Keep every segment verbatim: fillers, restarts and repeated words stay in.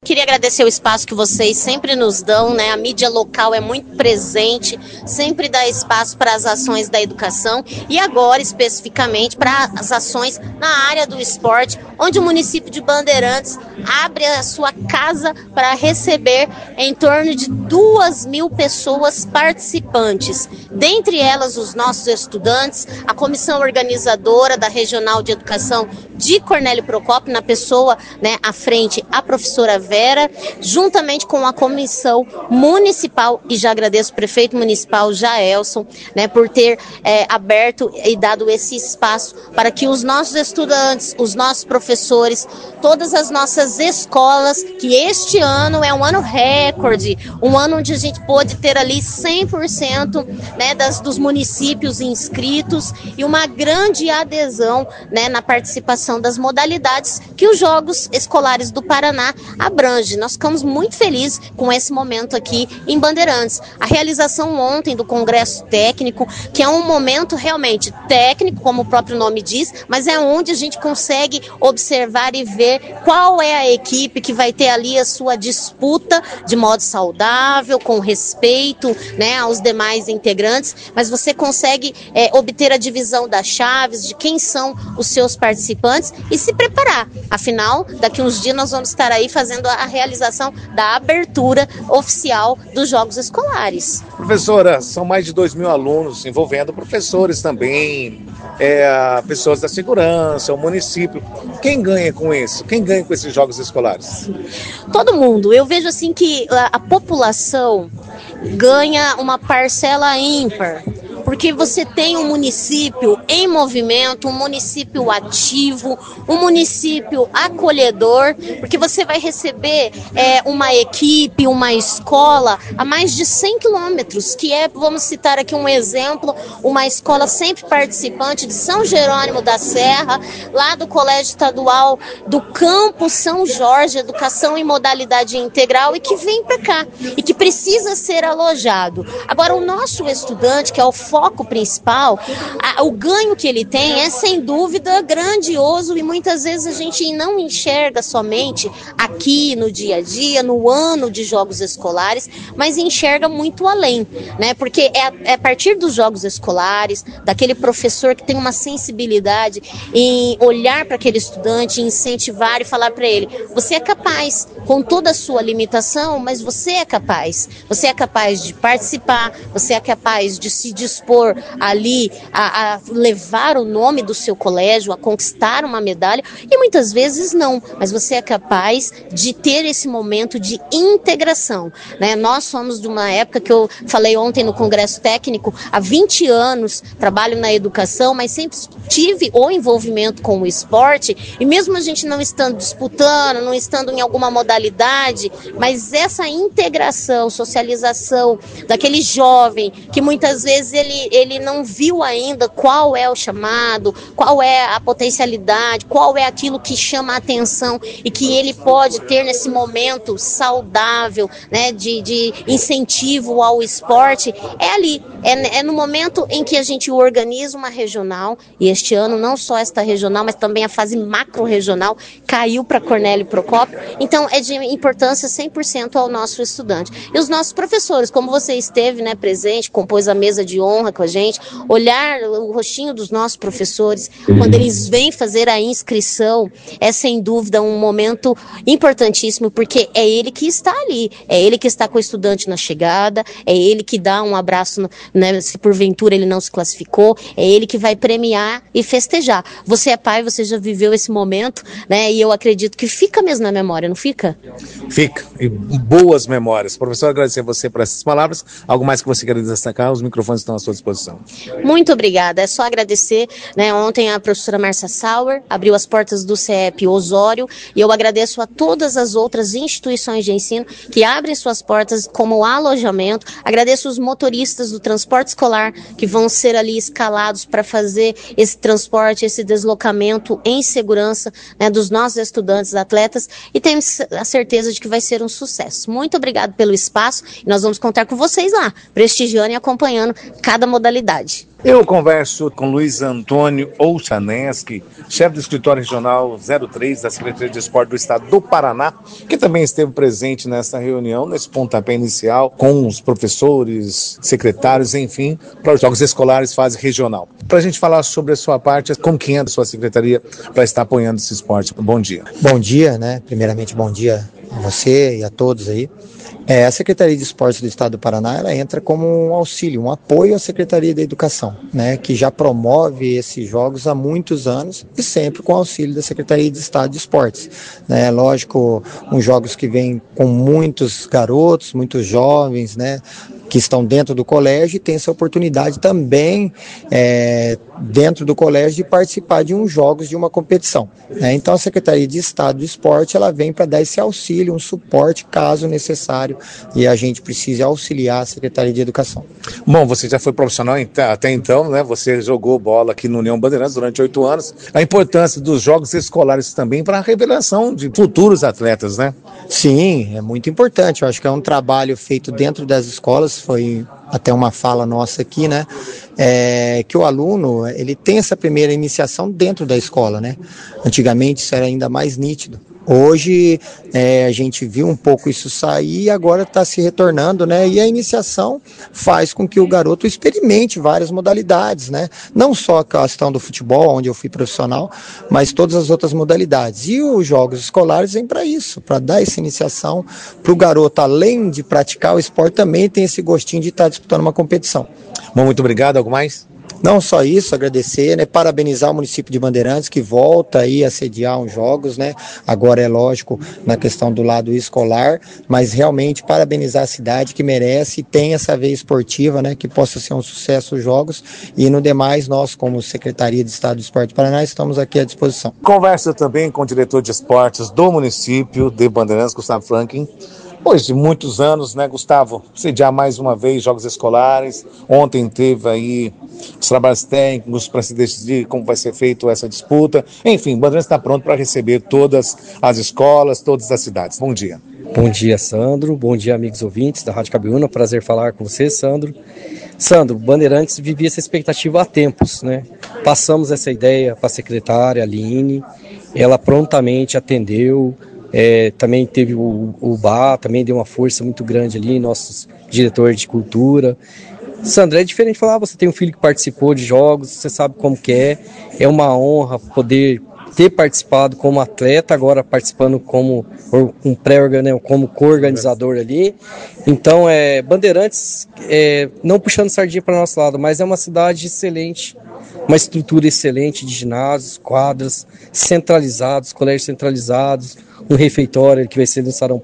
Queria agradecer o espaço que vocês sempre nos dão, né? A mídia local é muito presente, sempre dá espaço para as ações da educação e agora especificamente para as ações na área do esporte, onde o município de Bandeirantes abre a sua casa para receber em torno de duas mil pessoas participantes. Dentre elas, os nossos estudantes, a comissão organizadora da Regional de Educação de Cornélio Procópio, na pessoa, né, à frente, a professora Vera, juntamente com a comissão municipal, e já agradeço o prefeito municipal, Jaelson, né, por ter é, aberto e dado esse espaço para que os nossos estudantes, os nossos professores, todas as nossas escolas, que este ano é um ano recorde, um ano onde a gente pôde ter ali cem por cento, né, das, dos municípios inscritos e uma grande adesão, né, na participação das modalidades que os Jogos Escolares do Paraná abrange. Nós ficamos muito felizes com esse momento aqui em Bandeirantes. A realização ontem do Congresso Técnico, que é um momento realmente técnico, como o próprio nome diz, mas é onde a gente consegue observar e ver qual é a equipe que vai ter ali a sua disputa de modo saudável, com respeito, né, aos demais integrantes, mas você consegue é, obter a divisão das chaves, de quem são os seus participantes e se preparar. Afinal, daqui uns dias nós vamos estar aí fazendo a realização da abertura oficial dos Jogos Escolares. Professora, são mais de dois mil alunos, envolvendo professores também, é, pessoas da segurança, o município. Quem ganha com isso? Quem ganha com esses Jogos Escolares? Todo mundo. Eu vejo assim que a, a população ganha uma parcela ímpar, porque você tem um município em movimento, um município ativo, um município acolhedor, porque você vai receber é, uma equipe, uma escola a mais de cem quilômetros, que é, vamos citar aqui um exemplo, uma escola sempre participante de São Jerônimo da Serra, lá do Colégio Estadual do Campo São Jorge, Educação em Modalidade Integral, e que vem para cá, e que precisa ser alojado. Agora, o nosso estudante, que é o foco principal, a, o ganho que ele tem é sem dúvida grandioso e muitas vezes a gente não enxerga somente aqui no dia a dia, no ano de Jogos Escolares, mas enxerga muito além, né? Porque é a, é a partir dos Jogos Escolares, daquele professor que tem uma sensibilidade em olhar para aquele estudante, incentivar e falar para ele: você é capaz, com toda a sua limitação, mas você é capaz, você é capaz de participar, você é capaz de se dispor ali a, a levar o nome do seu colégio, a conquistar uma medalha, e muitas vezes não, mas você é capaz de ter esse momento de integração, né? Nós somos de uma época que eu falei ontem no Congresso Técnico, há vinte anos trabalho na educação, mas sempre tive o envolvimento com o esporte, e mesmo a gente não estando disputando, não estando em alguma modalidade, mas essa integração, socialização daquele jovem que muitas vezes ele, ele não viu ainda qual é o chamado, qual é a potencialidade, qual é aquilo que chama a atenção e que ele pode ter nesse momento saudável, né, de, de incentivo ao esporte, é ali, é, é no momento em que a gente organiza uma regional, e este ano não só esta regional, mas também a fase macro-regional caiu para Cornélio Procópio, então é de importância cem por cento ao nosso estudante. E os nossos professores, como você esteve, né, presente, compôs a mesa de honra com a gente, olhar o rostinho dos nossos professores, quando eles vêm fazer a inscrição, é sem dúvida um momento importantíssimo, porque é ele que está ali, é ele que está com o estudante na chegada, é ele que dá um abraço, né, se porventura ele não se classificou, é ele que vai premiar e festejar. Você é pai, você já viveu esse momento, né, e eu acredito que fica mesmo na memória, não fica? Fica, e boas memórias. Professor, agradecer a você por essas palavras. Algo mais que você queira destacar? Os microfones estão à sua disposição. Muito obrigada, é só agradecer, né? Ontem a professora Marcia Sauer abriu as portas do C E P Osório, e eu agradeço a todas as outras instituições de ensino que abrem suas portas como alojamento. Agradeço os motoristas do transporte escolar que vão ser ali escalados para fazer esse transporte, esse deslocamento em segurança, né, dos nossos estudantes, atletas, e temos a certeza de que vai ser um sucesso. Muito obrigado pelo espaço, e nós vamos contar com vocês lá, prestigiando e acompanhando cada modalidade. Eu converso com Luiz Antônio Olchaneski, chefe do escritório regional zero três da Secretaria de Esporte do Estado do Paraná, que também esteve presente nessa reunião, nesse pontapé inicial, com os professores, secretários, enfim, para os Jogos Escolares fase regional. Para a gente falar sobre a sua parte, como que anda a sua secretaria para estar apoiando esse esporte? Bom dia. Bom dia, né? Primeiramente, bom dia a você e a todos aí. É, a Secretaria de Esportes do Estado do Paraná, ela entra como um auxílio, um apoio à Secretaria da Educação, né, que já promove esses jogos há muitos anos e sempre com auxílio da Secretaria de Estado de Esportes. Né, lógico, uns jogos que vêm com muitos garotos, muitos jovens, né, que estão dentro do colégio e tem essa oportunidade também é, dentro do colégio de participar de uns jogos de uma competição. Né? Então a Secretaria de Estado do Esporte ela vem para dar esse auxílio, um suporte caso necessário e a gente precise auxiliar a Secretaria de Educação. Bom, você já foi profissional até então, né? Você jogou bola aqui no União Bandeirantes durante oito anos. A importância dos jogos escolares também para a revelação de futuros atletas, né? Sim, é muito importante. Eu acho que é um trabalho feito dentro das escolas, foi até uma fala nossa aqui, né? É, que o aluno, ele tem essa primeira iniciação dentro da escola, né? Antigamente isso era ainda mais nítido. Hoje é, a gente viu um pouco isso sair e agora está se retornando, né? E a iniciação faz com que o garoto experimente várias modalidades, né? Não só a questão do futebol, onde eu fui profissional, mas todas as outras modalidades. E os jogos escolares vêm para isso, para dar essa iniciação para o garoto, além de praticar o esporte, também tem esse gostinho de estar disputando uma competição. Bom, muito obrigado. Algo mais? Não só isso, agradecer, né, parabenizar o município de Bandeirantes que volta aí a sediar uns jogos, né, agora é lógico na questão do lado escolar, mas realmente parabenizar a cidade que merece e tem essa veia esportiva, né, que possa ser um sucesso os jogos e no demais nós como Secretaria de Estado do Esporte do Paraná estamos aqui à disposição. Conversa também com o diretor de esportes do município de Bandeirantes, Gustavo Franklin. Depois de muitos anos, né, Gustavo, sediar mais uma vez jogos escolares. Ontem teve aí os trabalhos técnicos para se decidir como vai ser feita essa disputa. Enfim, Bandeirantes está pronto para receber todas as escolas, todas as cidades. Bom dia. Bom dia, Sandro. Bom dia, amigos ouvintes da Rádio Cabiúna. Prazer falar com você, Sandro. Sandro, Bandeirantes vivia essa expectativa há tempos, né? Passamos essa ideia para a secretária Aline, ela prontamente atendeu. É, também teve o, o B A, também deu uma força muito grande ali, nossos diretores de cultura. Sandra, é diferente falar, ah, você tem um filho que participou de jogos, você sabe como que é, é uma honra poder ter participado como atleta, agora participando como um pré-organizador, como co-organizador ali. Então, é, Bandeirantes, é, não puxando sardinha para o nosso lado, mas é uma cidade excelente, uma estrutura excelente de ginásios, quadras, centralizados, colégios centralizados, um refeitório que vai ser no salão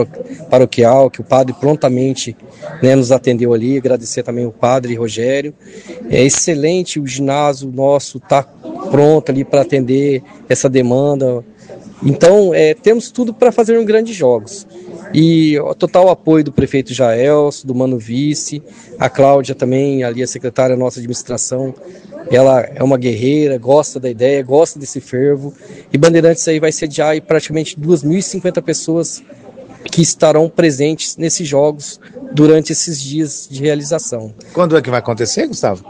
paroquial, que o padre prontamente, né, nos atendeu ali, agradecer também o padre Rogério. É excelente, o ginásio nosso está pronto ali para atender essa demanda. Então, é, temos tudo para fazer um grandes jogos. E o total apoio do prefeito Jaelso, do Mano Vice, a Cláudia também, ali a secretária da nossa administração, ela é uma guerreira, gosta da ideia, gosta desse fervo, e Bandeirantes aí vai sediar aí praticamente duas mil e cinquenta pessoas que estarão presentes nesses jogos durante esses dias de realização. Quando é que vai acontecer, Gustavo?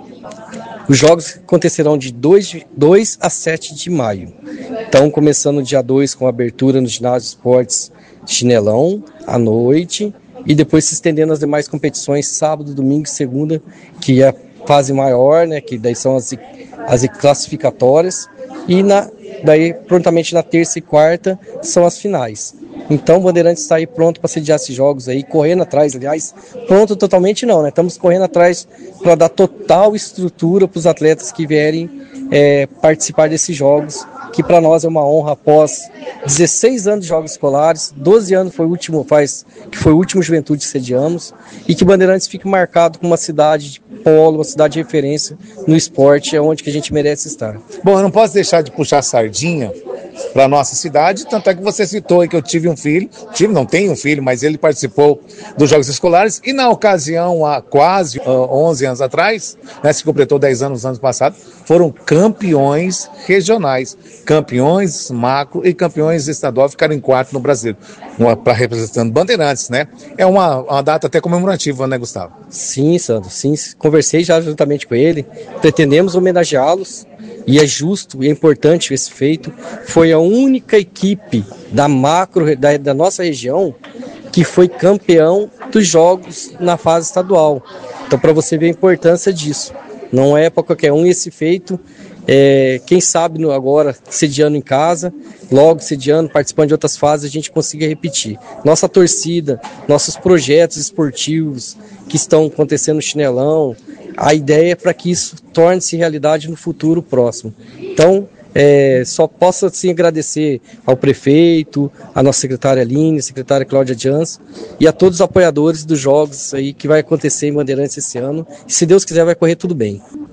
Os jogos acontecerão de dois a sete de maio. Então, começando dia dois com a abertura no ginásio de esportes Chinelão, à noite, e depois se estendendo as demais competições, sábado, domingo e segunda, que é a fase maior, né, que daí são as, as classificatórias, e na, daí prontamente na terça e quarta são as finais. Então o Bandeirantes está aí pronto para sediar esses jogos aí, correndo atrás, aliás, pronto totalmente não, né? Estamos correndo atrás para dar total estrutura para os atletas que vierem é, participar desses jogos, que para nós é uma honra após dezesseis anos de jogos escolares, doze anos foi o último, faz, que foi o último Juventude que sediamos, e que Bandeirantes fique marcado como uma cidade de polo, uma cidade de referência no esporte, é onde que a gente merece estar. Bom, eu não posso deixar de puxar a sardinha para a nossa cidade, tanto é que você citou aí que eu tive um filho, tive, não tenho um filho, mas ele participou dos Jogos Escolares, e na ocasião, há quase uh, onze anos atrás, né, se completou dez anos no ano passado, foram campeões regionais, campeões macro e campeões estadual, ficaram em quarto no Brasileiro, para representando Bandeirantes, né? É uma, uma data até comemorativa, né, Gustavo? Sim, Sandro, sim, conversei já juntamente com ele, pretendemos homenageá-los, e é justo e é importante esse feito. Foi a única equipe da macro, da, da nossa região, que foi campeão dos jogos na fase estadual. Então, para você ver a importância disso, não é para qualquer um esse feito. É, quem sabe no, agora, sediando em casa, logo sediando, participando de outras fases, a gente consiga repetir. Nossa torcida, nossos projetos esportivos que estão acontecendo no Chinelão, a ideia é para que isso torne-se realidade no futuro próximo. Então, é, só posso assim, agradecer ao prefeito, à nossa secretária Aline, a secretária Cláudia Jans e a todos os apoiadores dos jogos aí que vai acontecer em Bandeirantes esse ano. E se Deus quiser, vai correr tudo bem.